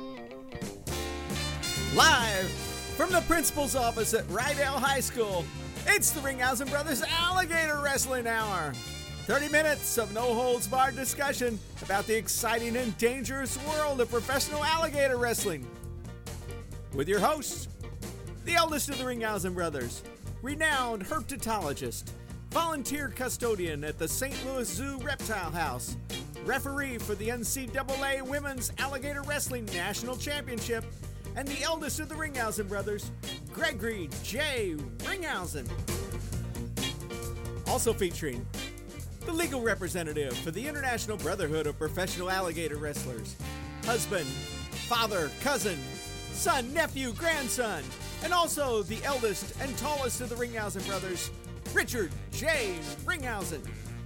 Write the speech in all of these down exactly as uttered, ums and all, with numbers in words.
Live from the principal's office at Rydell High School, it's the Ringhausen Brothers Alligator Wrestling Hour. thirty minutes of no-holds-barred discussion about the exciting and dangerous world of professional alligator wrestling. With your hosts, the eldest of the Ringhausen Brothers, renowned herpetologist, volunteer custodian at the Saint Louis Zoo Reptile House, referee for the N C double A Women's Alligator Wrestling National Championship, and the eldest of the Ringhausen Brothers, Gregory J. Ringhausen. Also featuring the legal representative for the International Brotherhood of Professional Alligator Wrestlers, husband, father, cousin, son, nephew, grandson, and also the eldest and tallest of the Ringhausen Brothers, Richard J. Ringhausen.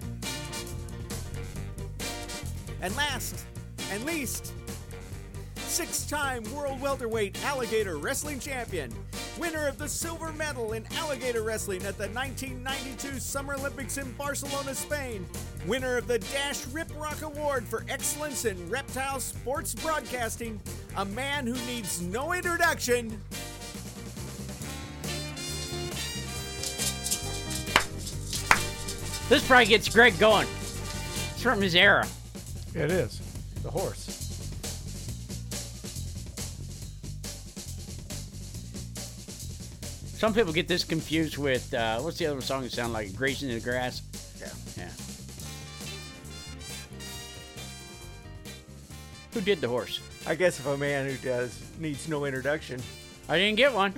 And last and least, six-time World Welterweight Alligator Wrestling Champion, winner of the silver medal in alligator wrestling at the nineteen ninety-two Summer Olympics in Barcelona, Spain, winner of the Dash Rip Rock Award for Excellence in Reptile Sports Broadcasting, a man who needs no introduction, this probably gets Greg going. It's from his era. It is. The horse. Some people get this confused with, uh, what's the other song that sounds like? Grazing in the Grass? Yeah. Yeah. Who did the horse? I guess if a man who does needs no introduction. I didn't get one.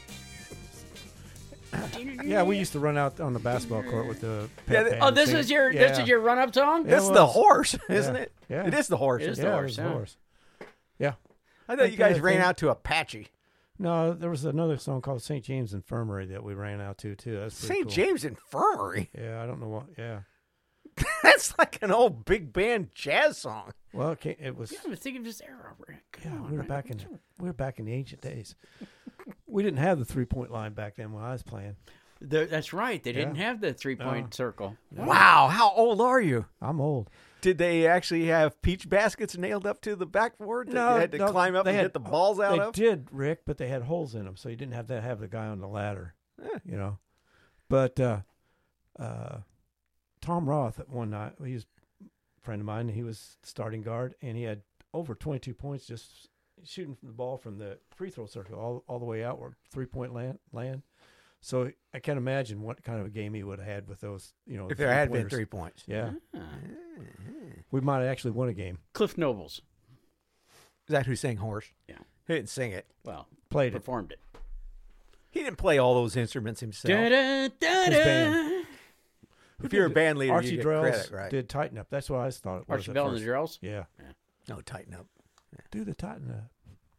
Yeah, we used to run out on the basketball court with the pep Yeah, th- band Oh, and this sing is it. your yeah. this is your run-up song? Yeah. It's it the was. horse, isn't Yeah. it? Yeah. It is the horse. It is isn't the Yeah, it? it horse, was the huh? horse. Yeah. I thought you guys Like, uh, ran thing- out to Apache. No, there was another song called Saint James Infirmary that we ran out to too. That's pretty Saint cool. James Infirmary. Yeah, I don't know what. Yeah. That's like an old big band jazz song. Well, it, came, it was. Yeah, I was thinking of this era, Rick. Come Yeah, on, we were man. back in we were back in the ancient days. We didn't have the three point line back then when I was playing. The, that's right. They didn't Yeah. have the three-point No. circle. Wow, how old are you? I'm old. Did they actually have peach baskets nailed up to the backboard that No, you had to no, climb up they and had- get the balls out They of? did, Rick, but they had holes in them, so you didn't have to have the guy on the ladder. You know, but uh, uh, Tom Roth at one night, he was a friend of mine, and he was starting guard, and he had over twenty-two points just shooting the ball from the free throw circle all all the way outward, three point land land. So I can't imagine what kind of a game he would have had with those. You know, If there had been three-pointers. three points. Yeah, Ah. we might have actually won a game. Cliff Nobles. Is that who sang horse? Yeah. He didn't sing it. Well, Played it. performed it. He didn't play all those instruments himself. Da-da-da-da. His band. If you're a band leader, Archie you get Drells credit, right? did Tighten Up. That's what I thought it was. Archie at Bell and first. the Drells. Yeah. No, tighten up. Do the Tighten Up.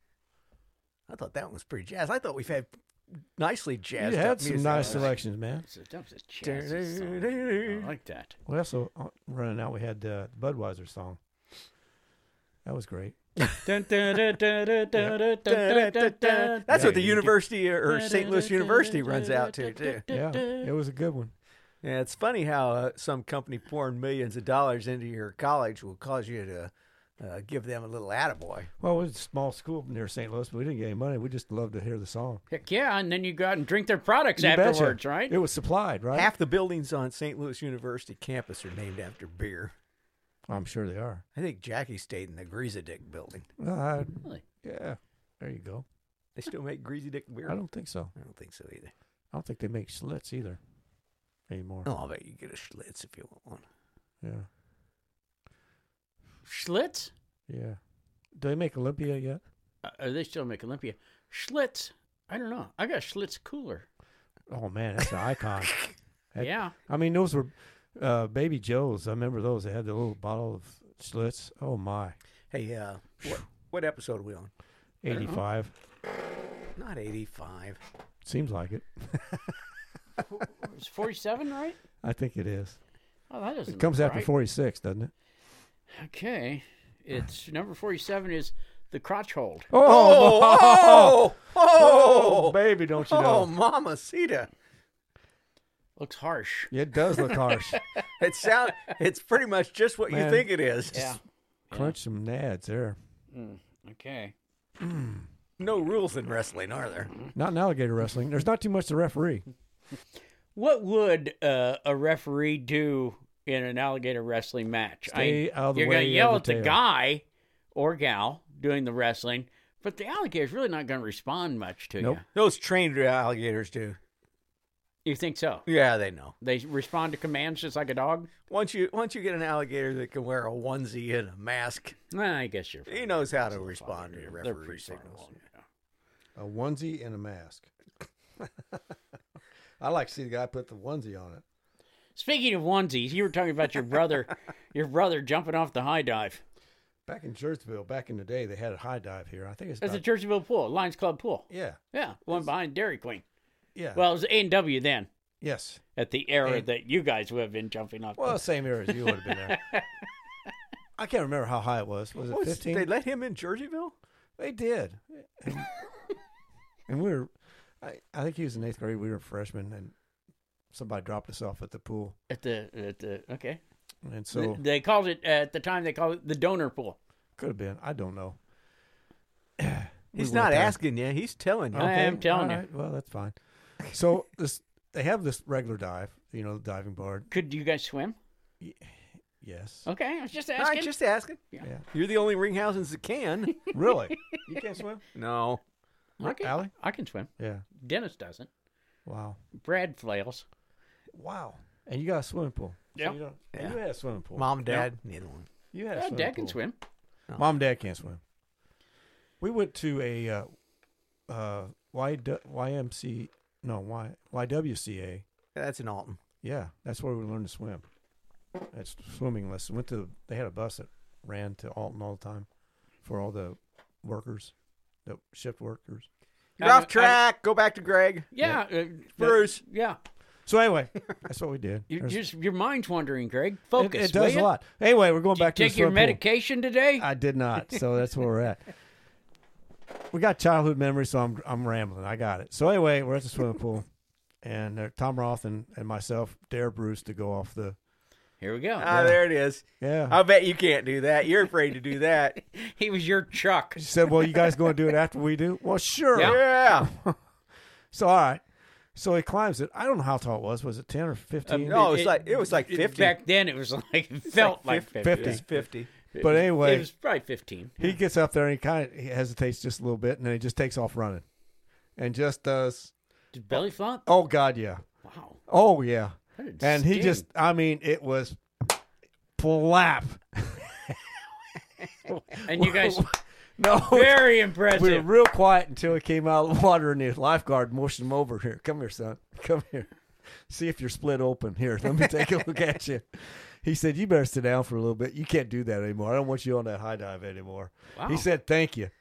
I thought that one was pretty jazz. I thought we've had nicely jazzed You up had some music. nice selections, man. That's a, that's a jazzy song. I like that. We also, uh, running out, we had the Budweiser song. That was great. Dun, dun, dun, dun, dun, dun, dun, dun, dun, dun. That's Yeah, what the you university or Saint Louis University runs out to, too. Yeah, it was a good one. Yeah, it's funny how uh, some company pouring millions of dollars into your college will cause you to uh, give them a little attaboy. Well, it was a small school near Saint Louis, but we didn't get any money. We just loved to hear the song. Heck yeah, and then you go out and drink their products You betcha. afterwards, right? It was supplied, right? Half the buildings on Saint Louis University campus are named after beer. I'm sure they are. I think Jackie stayed in the Greasy Dick building. Well, I, Really? yeah, there you go. They still make Greasy Dick beer? I don't think so. I don't think so either. I don't think they make Schlitz either anymore. Oh, I'll bet you get a Schlitz if you want one. Yeah, Schlitz? yeah. Do they make Olympia yet? Uh, uh, they still make Olympia. Schlitz? I don't know. I got a Schlitz cooler. Oh man, that's an icon. That- Yeah. I mean, those were uh, Baby Joe's. I remember those. They had the little bottle of Schlitz. Oh my, Hey, uh, what, what episode are we on? eighty-five. Not eighty-five. Seems like it. It's forty-seven, right? I think it is. Oh, that doesn't It comes look after right. forty-six, doesn't it? Okay. It's number forty-seven is the crotch hold. Oh, oh, oh, baby, don't you oh, know? mamacita. Looks harsh. It does look harsh. It sound, it's pretty much just what you Man. think it is. Yeah. Crunch some nads there. Mm, okay. No rules in wrestling, are there? Not in alligator wrestling. There's not too much to referee. What would uh, a referee do in an alligator wrestling match? Stay I, out of the you're way gonna yell of at the the tail. guy or gal doing the wrestling, but the alligator's really not going to respond much to Nope. you. Those trained alligators do. You think so? Yeah, they know. They respond to commands just like a dog? Once you once you get an alligator that can wear a onesie and a mask, Well, I guess you're. he knows how to respond to They're referee pretty far signals. along, yeah. A onesie and a mask. I like to see the guy put the onesie on it. Speaking of onesies, you were talking about your brother, your brother jumping off the high dive. Back in Churchville, back in the day, they had a high dive here. I think it's That's the about, Churchville pool, Lions Club pool. yeah, Yeah, one behind Dairy Queen. yeah. Well, it was A and W then, yes. at the era And- that you guys would have been jumping off. Well, same era as you would have been there. I can't remember how high it was. Was it Was- fifteen? They let him in Jerseyville? They did. And, and we were, I, I think he was in eighth grade. We were freshmen, and somebody dropped us off at the pool. at the at the okay. And so, they called it at the time. They called it the donor pool. could have been. I don't know. He's We not went there. asking you. He's telling you. I am telling all you. right, well, that's fine. So this, they have this regular dive, you know, the diving board. Could you guys swim? Yes. Okay, I was just All asking. right, just asking. Yeah. You're the only Ringhausens that can. Really? You can't swim? No. okay, Allie? I can swim. Yeah. Dennis doesn't. Wow. Brad flails. Wow. And you got a swimming pool. So Yep. you, don't, Yeah. you had a swimming pool. Mom, Dad, neither one. You had a Yeah, swimming Dad can pool. swim. Mom and Dad can't swim. We went to a uh, uh, y, YMC, no, y, Y W C A. That's in Alton. Yeah, that's where we learned to swim. That's swimming lesson. Went to. They had a bus that ran to Alton all the time for all the workers, the shift workers. You're I- off track. Go back to Greg. Yeah, uh, Bruce. Yeah, So anyway, that's what we did. you There's- just your mind's wandering, Greg. it, Focus. it does will a ya? lot. Anyway, we're going Did back you to take the your swimming pool. medication today? I did not. So that's where we're at. We got childhood memories, so I'm I'm rambling. I got it. So anyway, we're at the swimming pool, and uh, Tom Roth and, and myself dare Bruce to go off the. Here we go. Ah, there it is. Yeah. I'll bet you can't do that. You're afraid to do that. he was your Chuck. She said, "Well, you guys going to do it after we do?" Well, sure. Yeah. Yeah. So all right. So he climbs it. I don't know how tall it was. Was it ten or fifteen? no, it's like it was like fifty. Back then, it was like it felt like, fif- fifty. fifty. It's fifty. But anyway, it was probably fifteen. he gets up there and he kind of he hesitates just a little bit, and then he just takes off running, and just does. Did belly flop? Oh God, yeah. Wow. Oh yeah. That did And he sting. just, I mean, it was flap. and you guys No, very we impressive. were real quiet until he came out of the water, and the lifeguard motioned him over. Here, come here, son. Come here. See if you're split open. Here, let me take a look at you. He said, "You better sit down for a little bit. You can't do that anymore. I don't want you on that high dive anymore." Wow. He said, "Thank you."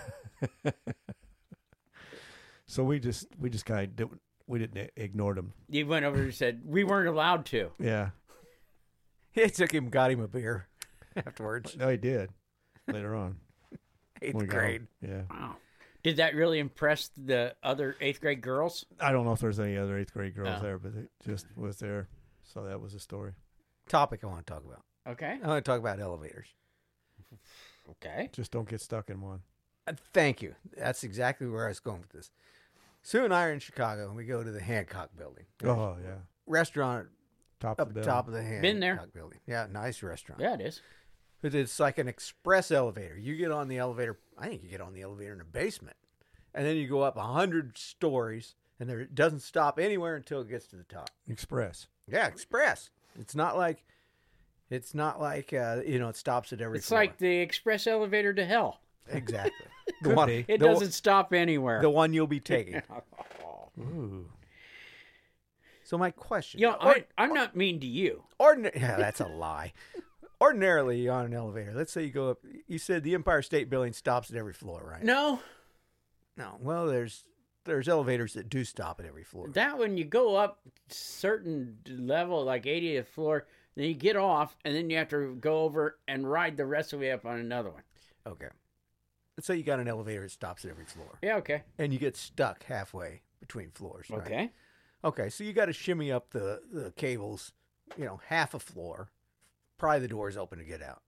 So we just, we just kind of, did, we didn't ignore him. You went over and said we weren't allowed to. Yeah. It took him, got him a beer afterwards. No, he did. Later on. Eighth when we got grade. home. Yeah. Wow. Did that really impress the other eighth grade girls? I don't know if there's any other eighth grade girls Oh. there, but it just was there. So that was the story. Topic I want to talk about. Okay. I want to talk about elevators. Okay. Just don't get stuck in one. Uh, thank you. That's exactly where I was going with this. Sue and I are in Chicago, and we go to the Hancock Building. Oh, yeah. Restaurant Top up of the the bill. top of the Hancock Been there. Building. Yeah, nice restaurant. Yeah, it is. But it's like an express elevator. You get on the elevator. I think you get on the elevator in the basement, and then you go up a hundred stories, and there it doesn't stop anywhere until it gets to the top. Express. Yeah, express. It's not like, it's not like uh, you know, it stops at every. It's floor. like the express elevator to hell. exactly the Could one. be. It the, doesn't stop anywhere. the one you'll be taking. Ooh. So my question, You know, or- I, I'm not mean to you. Ordinary, yeah, that's a lie. Ordinarily, you're on an elevator. Let's say you go up. You said the Empire State Building stops at every floor, right? No, No. Well, there's there's elevators that do stop at every floor. that when you go up certain level, like eightieth floor, then you get off, and then you have to go over and ride the rest of the way up on another one. Okay. Let's say you got an elevator that stops at every floor, Yeah, okay. and you get stuck halfway between floors. Right? Okay. Okay. So you got to shimmy up the the cables, you know, half a floor. Pry the doors open to get out,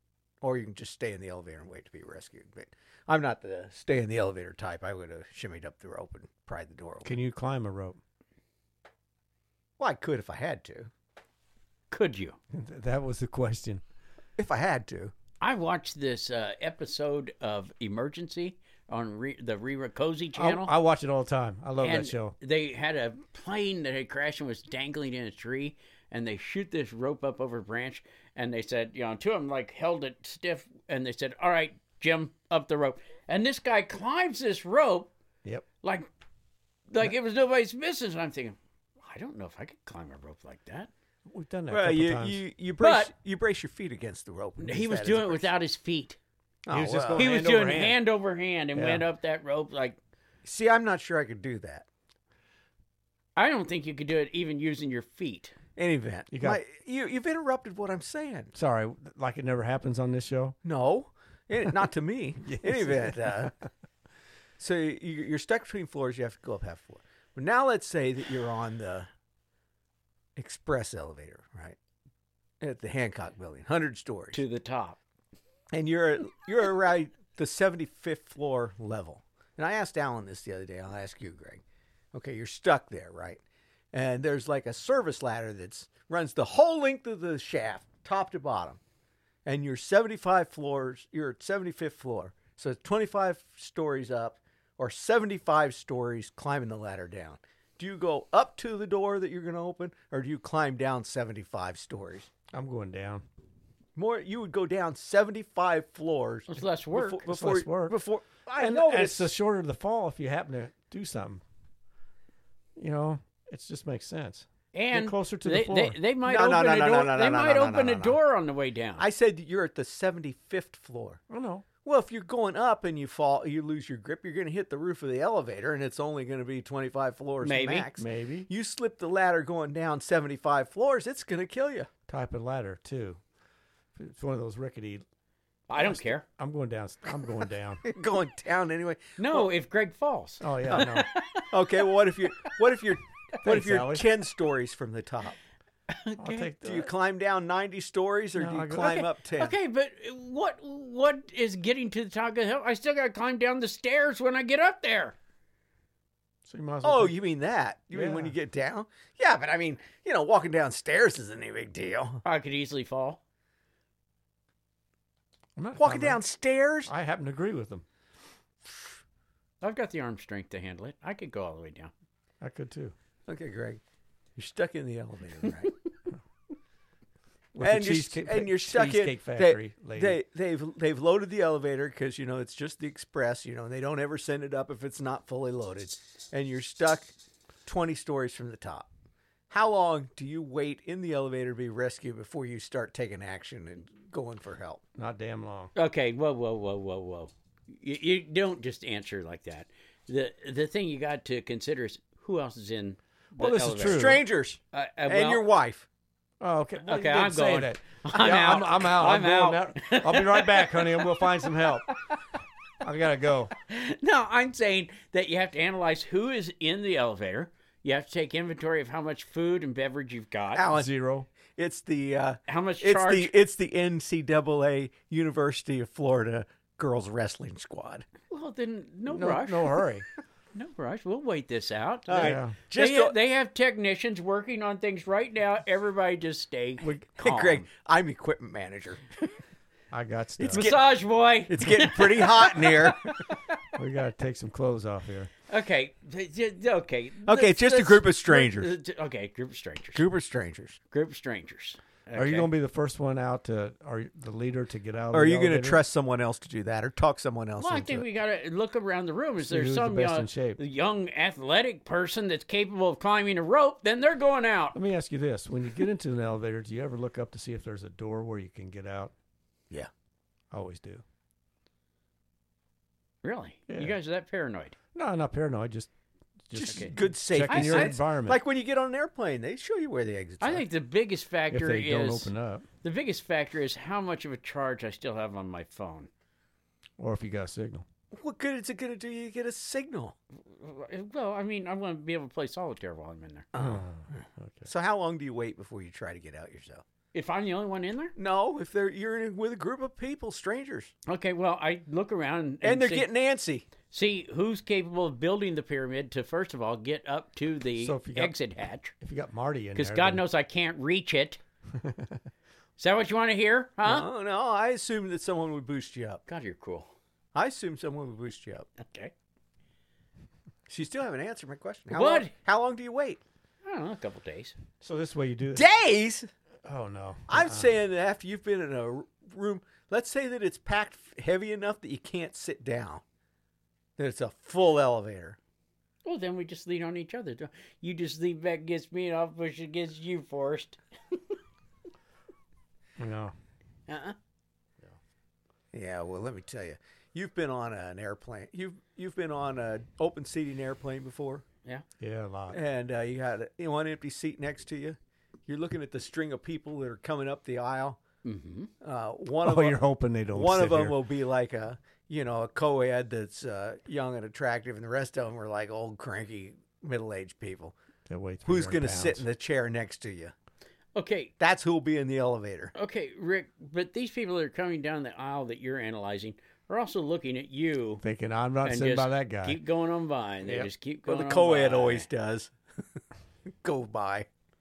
or you can just stay in the elevator and wait to be rescued. But I'm not the stay in the elevator type. I would have shimmied up the rope and pried the door open. Can you climb a rope? Well, I could if I had to. Could you? That was the question. If I had to. I watched this uh, episode of Emergency on re- the Rira Cozy I, channel. I watch it all the time. I love and that show. They had a plane that had crashed and was dangling in a tree, and they shoot this rope up over a branch, and they said, you know, two of them like held it stiff, and they said, all right, Jim, up the rope. And this guy climbs this rope Yep. like like it was nobody's business. And I'm thinking, I don't know if I could climb a rope like that. We've done that a Well, couple you, times. you, you, brace, But- you brace your feet against the rope. and He use was that as doing a it brace. without his feet. He was Oh, just well. going He was hand doing over hand. hand over hand and Yeah. went up that rope like See, I'm not sure I could do that. I don't think you could do it even using your feet. Any event. You got- My- you, you've interrupted what I'm saying. Sorry, like it never happens on this show. No, Eh, not to me. Yes. Any event. Uh, so you, you're stuck between floors. You have to go up half floor. But now let's say that you're on the express elevator, right? At the Hancock Building, one hundred stories. To the top. And you're you're right the seventy-fifth floor level. And I asked Alan this the other day. I'll ask you, Greg. Okay, you're stuck there, right? And there's like a service ladder that's runs the whole length of the shaft, top to bottom. And you're seventy-five floors. You're at seventy-fifth floor, so it's twenty-five stories up, or seventy-five stories climbing the ladder down. Do you go up to the door that you're going to open, or do you climb down seventy-five stories? I'm going down. More, you would go down seventy-five floors. It's less work. Before, It's before, less work. before I and, know and it's it's the shorter the fall if you happen to do something. You know, it just makes sense. And Get closer to they, the floor. They, they might No, open no, no, a no, door. no, no, they no, might no, no, open no, a no. door on the way down. I said you're at the seventy-fifth floor. I know. Well, if you're going up and you fall, you lose your grip, you're going to hit the roof of the elevator, and it's only going to be twenty-five floors Maybe. max. Maybe. You slip the ladder going down seventy-five floors, it's going to kill you. Type of ladder, too. If it's one of those rickety. I don't care. I'm going down. I'm going down. going down anyway. No, if Greg falls. Oh, yeah, I know. Okay, well, what if you what if you're what if Thanks, you're Allie. ten stories from the top? I'll take Do you the, climb down ninety stories, or No, do you I go- climb okay, up ten? Okay, but what what is getting to the top of the hill? I still got to climb down the stairs when I get up there. so you might as well Oh, take- you mean that? You mean when Yeah. you get down? Yeah, but I mean, you know, walking downstairs isn't any big deal. I could easily fall. I'm not Walking climbing. downstairs? I happen to agree with them. I've got the arm strength to handle it. I could go all the way down. I could, too. Okay, Greg. You're stuck in the elevator, right? With and the you're, cheesecake, and you're stuck in. cheesecake They, factory lady. they they've they've loaded the elevator because you know it's just the express. You know, and they don't ever send it up if it's not fully loaded. And you're stuck twenty stories from the top. How long do you wait in the elevator to be rescued before you start taking action and going for help? Not damn long. Okay, whoa, whoa, whoa, whoa, whoa. You, you don't just answer like that. The the thing you got to consider is who else is in the Well, this is elevator. true. Strangers Uh, uh, and well, your wife. Oh, okay. Well, Okay, you didn't I'm say going. that. I'm Yeah, out. I'm, I'm out. I'm going out. I'll be right back, honey, and we'll find some help. I gotta go. No, I'm saying that you have to analyze who is in the elevator. You have to take inventory of how much food and beverage you've got, Alan, Zero. it's the uh, how much it's charge. the it's the N C double A University of Florida girls wrestling squad. Well, then no, No, rush. no hurry. No rush. We'll wait this out. All right, Yeah. just they, go- they have technicians working on things right now. Everybody just stay Hey, calm. Greg, I'm equipment manager. I got stuff. It's Massage boy. It's getting pretty hot in here. We gotta take some clothes off here. Okay. th- th- Okay. Okay, Let's- just a let's- group of strangers. let's- Okay, group of strangers. Group of strangers. Group of strangers. Are you Okay. gonna be the first one out to? Are you the leader to get out? Of Or are the you going to elevator? trust someone else to do that, or talk someone else Well, I into think it? we got to look around the room. Is See there who's the some best young, in shape. young athletic person that's capable of climbing a rope? Then they're going out. Let me ask you this: when you get into an elevator, do you ever look up to see if there's a door where you can get out? Yeah. I always do. Really? Yeah. You guys are that paranoid? No, I'm not paranoid. Just, just Just Okay. good safety. checking your I- I- environment. Like when you get on an airplane, they show you where the exits I are. think the biggest if factor they don't is open up, the biggest factor is how much of a charge I still have on my phone. or if you got a signal. What good is it going to do you to get a signal? Well, I mean, I want to be able to play solitaire while I'm in there. Oh, okay. So how long do you wait before you try to get out yourself? If I'm the only one in there? No, if they're you're in with a group of people, strangers, Okay, well, I look around and, and they're see, getting antsy. see who's capable of building the pyramid to, first of all, get up to the So if you got- exit hatch. If you got Marty in Because there, God then- knows I can't reach it. Is that what you want to hear? Huh? No, no, I assumed that someone would boost you up. God, you're cool. I assumed someone would boost you up. Okay. She still haven't answered my question. How What? Long, how long do you wait? I don't know, a couple days. So this way you do it. Days? Oh no. I'm Uh-uh. saying that after you've been in a r- room, let's say that it's packed f- heavy enough that you can't sit down, that it's a full elevator. Well, then we just lean on each other. You just lean back against me, and I'll push against you, Forrest. No. Uh-uh. Yeah, well, let me tell you, you've been on an airplane. You've you've been on an open seating airplane before, Yeah. Yeah, a lot. and uh, you had a, one empty seat next to you. You're looking at the string of people that are coming up the aisle. Mm-hmm. Uh, one of Oh, them, you're hoping they don't. one sit of them here. will be like a you know a co-ed that's uh, young and attractive, and the rest of them are like old cranky middle-aged people. They weigh Who's going to sit in the chair next to you? Okay. That's who'll be in the elevator. Okay, Rick, but these people that are coming down the aisle that you're analyzing are also looking at you Thinking I'm not and sitting just by that guy. keep going on by. And they Yep. just keep Well, going the on co-ed by. always does. Go by.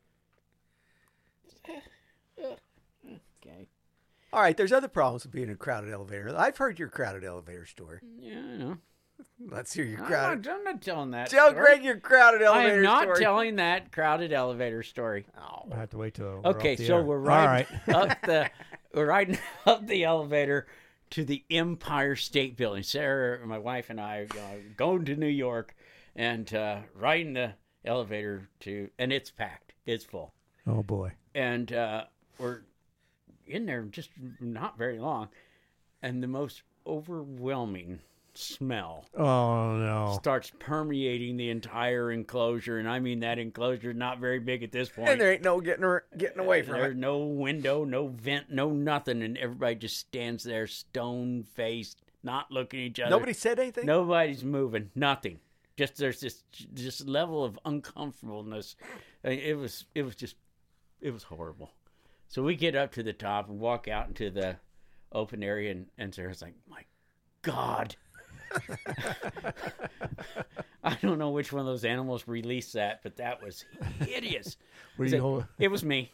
Okay. All right, there's other problems with being in a crowded elevator. I've heard your crowded elevator story. Yeah, I know. Let's hear your I'm crowded. not, I'm not telling that. Tell story. Greg your crowded I elevator am not story. telling that crowded elevator story. Oh. I have to wait till. we're Okay, off the so air. we're All riding right. up the we're riding up the elevator to the Empire State Building. Sarah, my wife, and I uh, going to New York and uh, riding the elevator to, and it's packed. It's full, Oh boy. and uh, we're in there just not very long, and the most overwhelming smell Oh no. starts permeating the entire enclosure, and I mean that enclosure is not very big at this point. And there ain't no getting her, getting away from There's it. no window, no vent, no nothing, and everybody just stands there stone faced, not looking at each other. Nobody said anything. Nobody's moving, nothing. Just there's this this level of uncomfortableness. I mean, It was it was just it was horrible. So we get up to the top and walk out into the open area, and, and Sarah's like, "My God." I don't know which one of those animals released that, but that was hideous. Were It's you like, hold- it was me.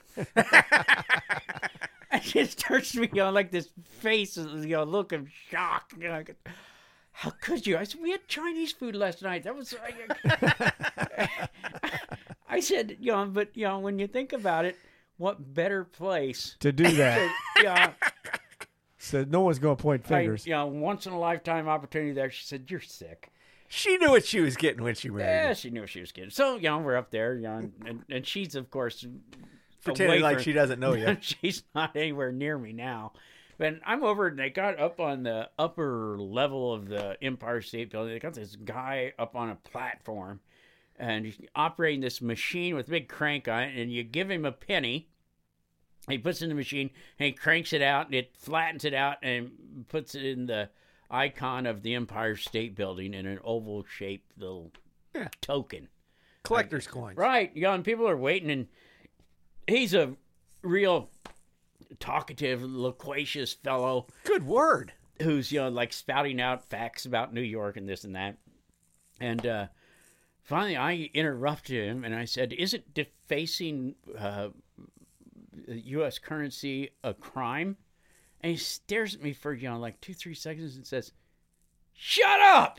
And she starts to be on like this face, you know, look of shock. You know, like, how could you? I said, we had Chinese food last night. That was. I, I said, you know, but you know, when you think about it, what better place? to do that? Yeah, So no one's going to point I, fingers. you know, once in a lifetime opportunity. There, she said, "You're sick." She knew what she was getting when she married Yeah, him. she knew she was kidding. So, you know, we're up there, you know, and, and, and she's, of course, Pretending away like from- she doesn't know you. She's not anywhere near me now. But I'm over, and they got up on the upper level of the Empire State Building. They got this guy up on a platform, and he's operating this machine with a big crank on it, and you give him a penny. He puts it in the machine, and he cranks it out, and it flattens it out, and puts it in the icon of the Empire State Building in an oval-shaped little Yeah. token. Collector's coins. Right, you know, and people are waiting, and he's a real talkative, loquacious fellow Good word. who's, you know, like spouting out facts about New York and this and that. And uh, finally, I interrupted him, and I said, "Isn't defacing uh, U S currency a crime?" And he stares at me for, you know, like two, three seconds and says, "Shut up!"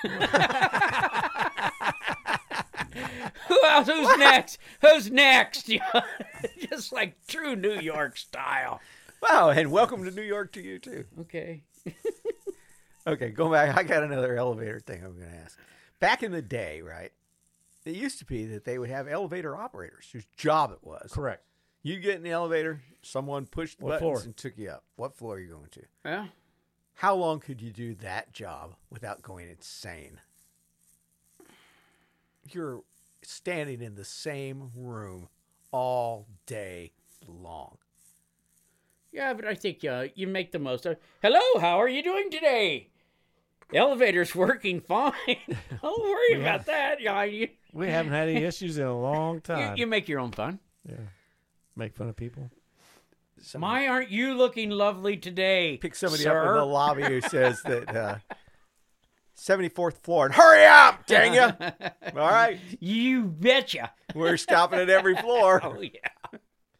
Who else? Who's next? Who's next? You know, just like true New York style. Wow, and welcome to New York to you, too. Okay. Okay, go back. I got another elevator thing I'm going to ask. Back in the day, right, it used to be that they would have elevator operators whose job it was. Correct. You get in the elevator, someone pushed the What buttons floor? and took you up. What floor are you going to? Yeah. How long could you do that job without going insane? You're standing in the same room all day long. Yeah, but I think uh, you make the most of. Hello, how are you doing today? The elevator's working fine. Don't worry about that. Yeah, you, We haven't had any issues in a long you, time. you make your own fun. Yeah. Make fun of people. somebody, My, aren't you looking lovely today? pick somebody sir? up in the lobby who says that uh, seventy-fourth floor and hurry up, dang ya! All right, You betcha. we're stopping at every floor. Oh, yeah.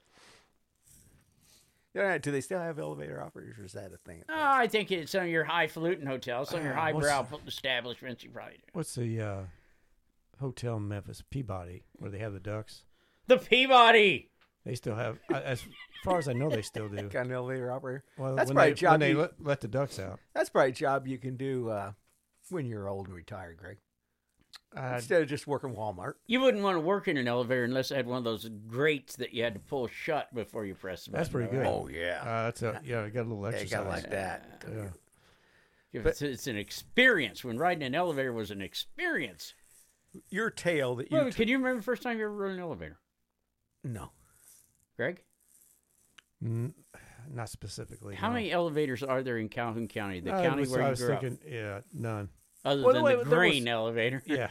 Yeah, do they still have elevator operators, or is that a thing? Oh, I think it's some of your highfalutin hotels, some of your Uh, what's- highbrow establishments. You probably do. What's the uh, hotel in Memphis, Peabody, where they have the ducks? The Peabody. They still have, I- as far as I know, they still do. Got an elevator operator? Well, That's when probably they, a job when they you- let, let the ducks out. That's probably a job you can do uh, when you're old and retired, Greg. Uh, Instead of just working Walmart. You wouldn't want to work in an elevator unless it had one of those grates that you had to pull shut before you press the That's button, pretty right? good. yeah. uh, that's a yeah. I got a little Yeah, you exercise. got like that. Yeah. If But- it's, it's an experience. When riding an elevator was an experience. Your tail that you Well, took- can you remember the first time you ever rode an elevator, No. Greg? Mm, not specifically. How no. many elevators are there in Calhoun County, the I county was, where I you was grew thinking, yeah, none. up, other Well, than wait, the there green was- elevator? Yeah.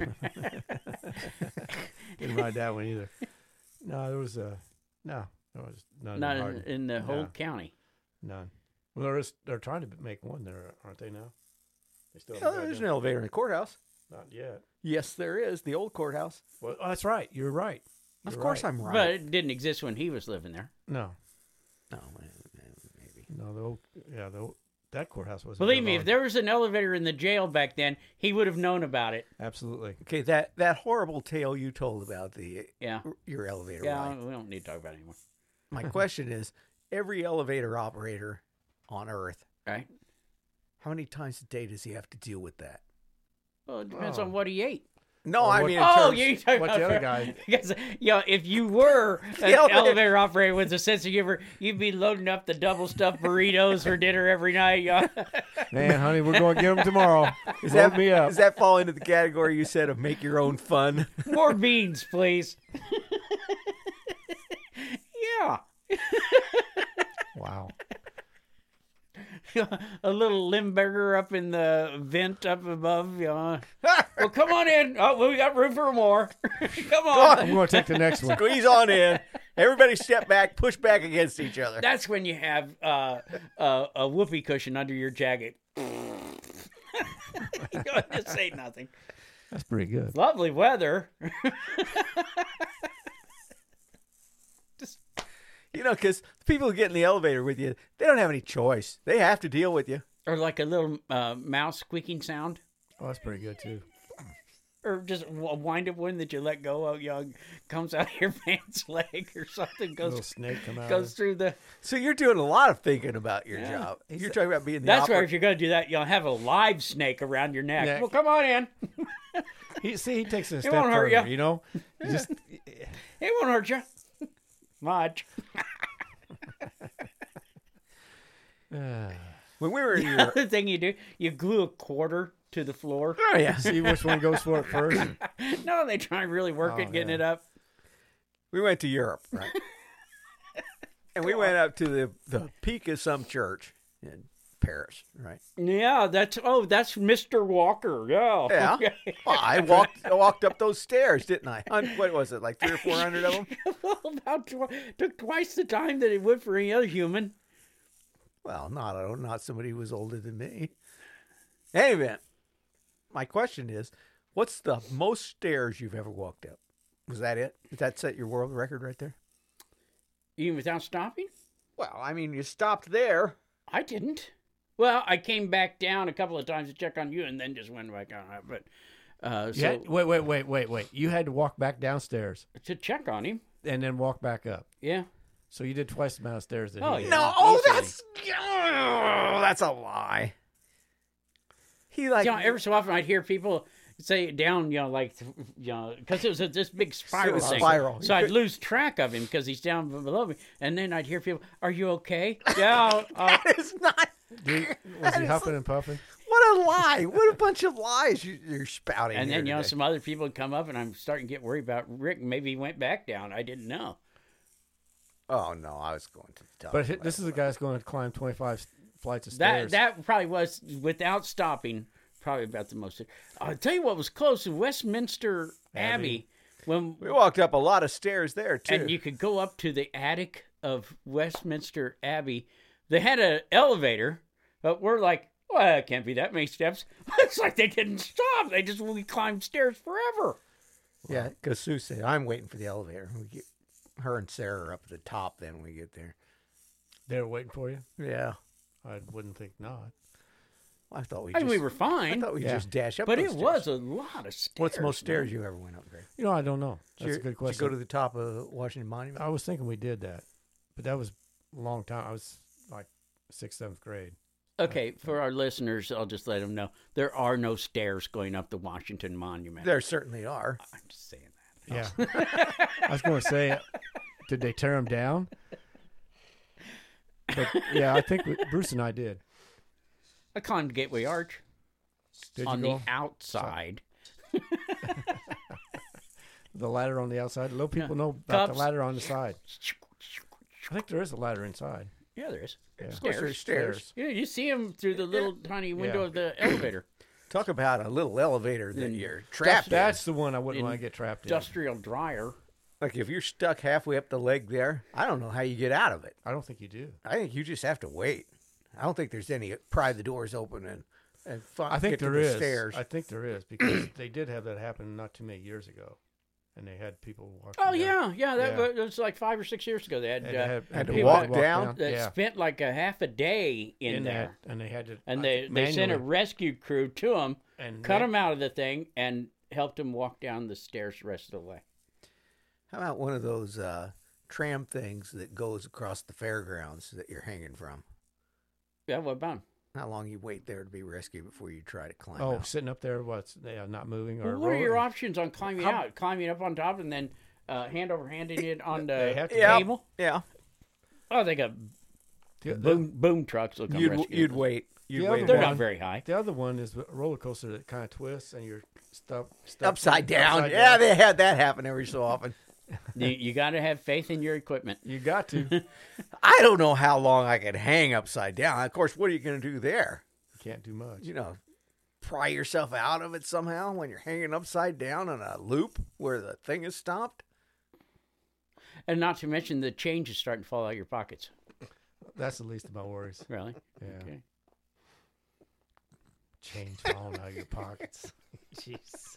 Didn't ride that one either. No, there was a no. There was none. Not in, hardly. in the whole No. county. None. Well, there is, they're trying to make one there, aren't they now? They still Yeah, haven't got there's it an done. elevator in the courthouse. Not yet. Yes, there is. The old courthouse. Well, oh, that's right. You're right. Of You're course right. I'm right. But it didn't exist when he was living there. No, No, maybe. no. The old, yeah, the old, that courthouse was. Believe me, if there was an elevator in the jail back then, he would have known about it. absolutely. Okay, that, that horrible tale you told about the Yeah. your elevator Yeah, ride. we don't need to talk about it anymore. My question is, every elevator operator on Earth, Right? how many times a day does he have to deal with that? Well, it depends Oh. on what he ate. No, Or I what- mean, in Oh, terms, you talking what's about the other guy? Because, you know, if you were an elevator- elevator operator with a sense of humor, you'd be loading up the double stuffed burritos for dinner every night. You know? Man, honey, we're going to get them tomorrow. Is Load that, me up. does that fall into the category you said of make your own fun? More beans, please. Yeah. Wow. A little Limburger up in the vent up above. You know. Well, come on in. Oh, we got room for more. Come on. I'm going to take the next one. Squeeze on in. Everybody step back, push back against each other. That's when you have uh, uh, a whoopee cushion under your jacket. You go ahead and say nothing. That's pretty good. Lovely weather. You know, because people who get in the elevator with you, they don't have any choice. They have to deal with you. Or like a little uh, mouse squeaking sound. Oh, that's pretty good too. Or just a wind up one that you let go of, you know, comes out of your pants leg or something. A little Goes snake come out. goes through the. So you're doing a lot of thinking about your Yeah. job. You're talking about being the That's where opera- if you're going to do that, you'll have a live snake around your neck. Neck. Well, come on in. He, see, he takes it a step won't hurt further. ya. You know, He just It won't hurt you much. uh, when we were in The Europe. other thing you do, you glue a quarter to the floor. Oh, yeah. see which one goes for it first. No, they try and really work Oh, it, getting yeah. it up. We went to Europe, right? And we went up to the, the peak of some church in Paris, right? Yeah, that's oh, that's Mister Walker. Yeah. Yeah. Okay. Well, I walked I walked up those stairs, didn't I? Hun- What was it, like three or four hundred of them? Well, about tw- took twice the time that it would for any other human. Well, not not somebody who was older than me. Anyway, my question is, what's the most stairs you've ever walked up? Was that it? Did that set your world record right there? Even without stopping? Well, I mean, you stopped there. I didn't. Well, I came back down a couple of times to check on you, and then just went back on it. But uh, You so had- wait, wait, wait, wait, wait. You had to walk back downstairs to check on him, and then walk back up. yeah. So you did twice the amount of stairs that Oh, he yeah. did. No, oh, easily. that's oh, that's a lie. He like You know, every so often I'd hear people say down, you know, like, you know, because it was a, this big spiral was a thing. spiral. So You I'd could- lose track of him because he's down below me, and then I'd hear people, "Are you okay?" Yeah. Uh, it's not. Did- was he huffing and puffing? What a lie! What a bunch of lies you, you're spouting. and here then you know, today. some other people would come up, and I'm starting to get worried about Rick. Maybe he went back down. I didn't know. Oh no, I was going to the top. But hi- this is the guy that's going to climb twenty-five flights of That stairs. that probably was without stopping. Probably about the most. I'll tell you what was close in Westminster Abbey, Abbey. when We walked up a lot of stairs there too. and you could go up to the attic of Westminster Abbey. They had an elevator, but we're like, well, it can't be that many steps. It's like they didn't stop. They just we climbed stairs forever. Yeah, because Sue said, I'm waiting for the elevator. We get her and Sarah are up at the top then when we get there. They were waiting for you? Yeah. I wouldn't think not. I thought we And just, we were I fine, thought we Yeah. just dash up but those it stairs. was a lot of stairs. What's the most man. stairs you ever went up, Greg? You know, I don't know. Did That's you- a good Did question. you go to the top of Washington Monument? I was thinking we did that, but that was a long time. I was like sixth, seventh grade. Okay, for our listeners, I'll just let them know there are no stairs going up the Washington Monument. There certainly are. I'm just saying that. Yeah. I was going to say, did they tear them down? But yeah, I think we, Bruce and I did. I climbed Gateway Arch Did on you go? the outside. The ladder on the outside. Low people know about Cups. the ladder on the side. I think there is a ladder inside. Yeah, there is. Yeah. Of course, Stairs. there's stairs. Yeah, you see them through the little tiny window Yeah. of the elevator. Talk about a little elevator that In- you're trapped in. That's the one I wouldn't In want to get trapped in. Industrial dryer. Like if you're stuck halfway up the leg there, I don't know how you get out of it. I don't think you do. I think you just have to wait. I don't think there's any pry the doors open and and fi- I think get to there the is. stairs. I think there is because they did have that happen not too many years ago, and they had people walking. Oh down. yeah, yeah. That Yeah. was, it was like five or six years ago. They had, And uh, they had, had to people walk that down? that Yeah, spent like a half a day in, in there, that, and they had to. and I they think they sent a manually- rescue crew to them, and cut ma- them out of the thing, and helped them walk down the stairs the rest of the way. How about one of those uh, tram things that goes across the fairgrounds that you're hanging from? Yeah, what about 'em? How long you wait there to be rescued before you try to climb Oh, out? sitting up there, what's they are not moving or Well, what are your rolling? options on climbing How- out? Climbing up on top and then uh, hand over handing it on the They have to- Yeah. table? Yeah, Oh, they got The, the, boom boom trucks. Will come you'd rescue you'd them. wait. You'd The wait. other They're a one- not while. very high. the other one is a roller coaster that kind of twists and you're stuck, stuck Upside down. upside yeah, down. they had that happen every so often. you you got to have faith in your equipment. You got to. I don't know how long I could hang upside down. Of course, what are you going to do there? You can't do much. You know, pry yourself out of it somehow when you're hanging upside down on a loop where the thing is stopped? And not to mention the change is starting to fall out of your pockets. That's the least of my worries. Really? Yeah, Okay. change falling out of your pockets. Jeez.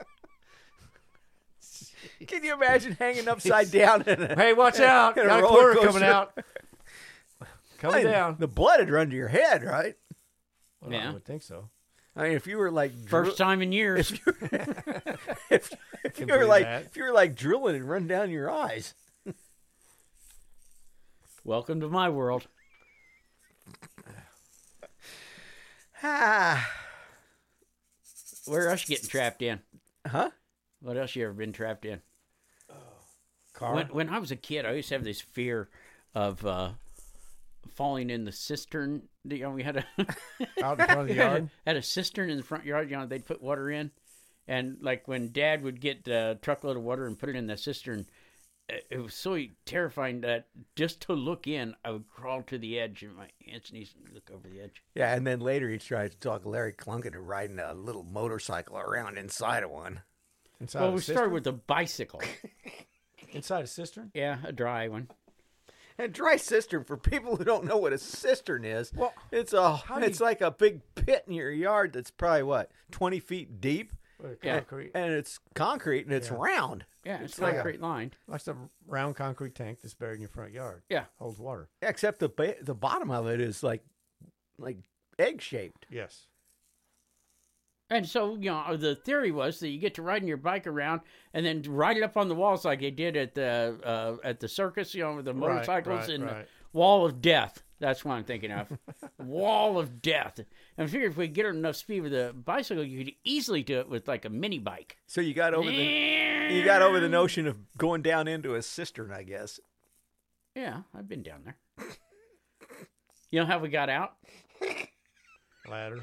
Can you imagine hanging upside down? In a, Hey, watch out! in a Got a roller quarter coming coaster? out. Coming I mean, down. The blood would run to your head, right? Well, Yeah. I would think so. I mean, if you were like First drill- time in years. if you, if, if you Can were believe like that. if you were like drilling and run down your eyes. Welcome to my world. Ah, Where else you getting trapped in? huh? What else you ever been trapped in? Car. When, when I was a kid, I used to have this fear of uh, falling in the cistern. You know, we had a Out in front of the yard. had a cistern in the front yard. You know, they'd put water in, and like when Dad would get a truckload of water and put it in the cistern, it it was so terrifying that just to look in, I would crawl to the edge and my hands and knees and look over the edge. Yeah, and then later he tried to talk Larry Klunk into riding a little motorcycle around inside of one. Inside Well, a we cistern? started with a bicycle. Inside a cistern. Yeah, a dry one. And dry cistern, for people who don't know what a cistern is, Well, it's a how do it's you- like a big pit in your yard that's probably what twenty feet deep, With Yeah. concrete. and it's concrete and it's Yeah. round. Yeah, it's like like a- a straight line. Like a round concrete tank that's buried in your front yard. Yeah. Holds water. Except the ba- the bottom of it is like like egg shaped. Yes. And so, you know, the theory was that you get to riding your bike around and then ride it up on the walls like they did at the uh, at the circus, you know, with the Right, motorcycles right, and right. the Wall of Death. That's what I'm thinking of. Wall of Death. And I figured if we get enough speed with a bicycle, you could easily do it with like a mini bike. So you got over the you got over the notion of going down into a cistern, I guess. Yeah, I've been down there. You know how we got out? Ladder.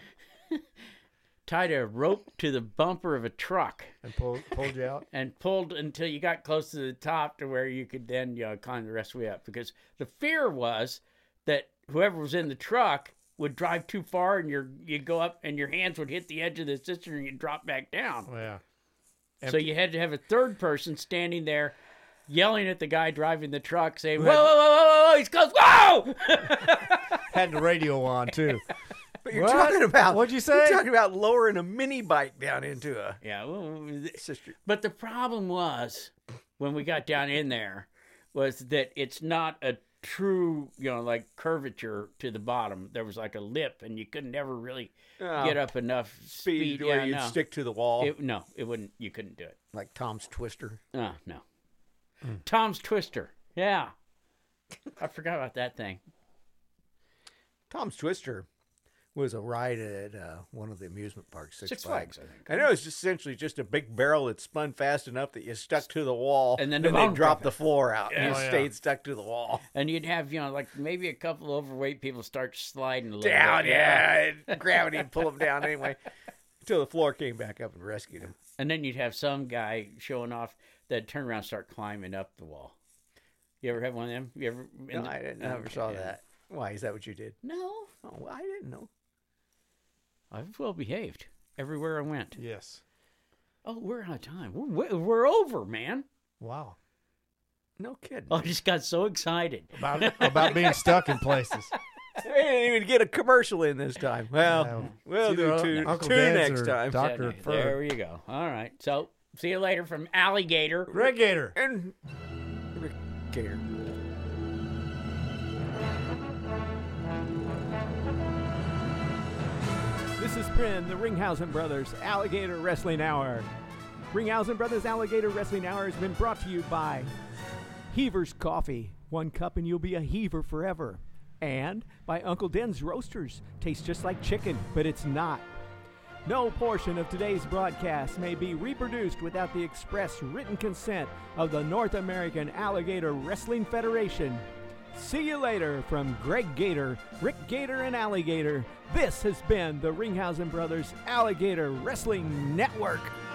Tied a rope to the bumper of a truck And pulled pulled you out. and pulled until you got close to the top to where you could then, you know, climb the rest of the way up. Because the fear was that whoever was in the truck would drive too far and you're, you'd go up and your hands would hit the edge of the cistern and you'd drop back down. Oh, yeah. So you had to have a third person standing there yelling at the guy driving the truck saying, Who whoa, had- whoa, whoa, whoa, whoa, he's close. Whoa! Had the radio on too. But you're What? talking about What'd you say? You're talking about lowering a mini bike down into a Yeah, well, sister. but the problem was when we got down in there was that it's not a true, you know, like curvature to the bottom. There was like a lip, and you could never really Oh, get up enough speed speed. where Yeah, you'd no. stick to the wall, It, no, it wouldn't. You couldn't do it. like Tom's Twister. Oh, no. Tom's Twister. Yeah. I forgot about that thing. Tom's Twister was a ride at uh, one of the amusement parks, Six, Six Flags. Flags, I think. I know it's just essentially just a big barrel that spun fast enough that you stuck to the wall, And then the they bottom dropped dropped the floor out, and Oh, you yeah. stayed stuck to the wall. And you'd have, you know, like maybe a couple overweight people start sliding a little Down, bit. yeah. and gravity would pull them down anyway, until the floor came back up and rescued him. And then you'd have some guy showing off that turn around and start climbing up the wall. You ever have one of them? You ever? in No, the- I didn't, oh, never okay, saw yeah. that. Why, is that what you did? No. Oh, I didn't know. I was well behaved everywhere I went. Yes. Oh, we're out of time. We're, we're over, man. Wow. No kidding. I just got so excited. About about being stuck in places. We didn't even get a commercial in this time. Well, Yeah. we'll It's do either two, Uncle two Dad's next or time. Doc- Doctor So, there Ferg. you go. All right. So, see you later from Alligator. Greg Gator. And Rick Gator. This is Prin, the Ringhausen Brothers Alligator Wrestling Hour. Ringhausen Brothers Alligator Wrestling Hour has been brought to you by Heaver's Coffee. One cup and you'll be a heaver forever. And by Uncle Den's Roasters. Tastes just like chicken, but it's not. No portion of today's broadcast may be reproduced without the express written consent of the North American Alligator Wrestling Federation. See you later from Greg Gator, Rick Gator, and Alligator. This has been the Ringhausen Brothers Alligator Wrestling Network.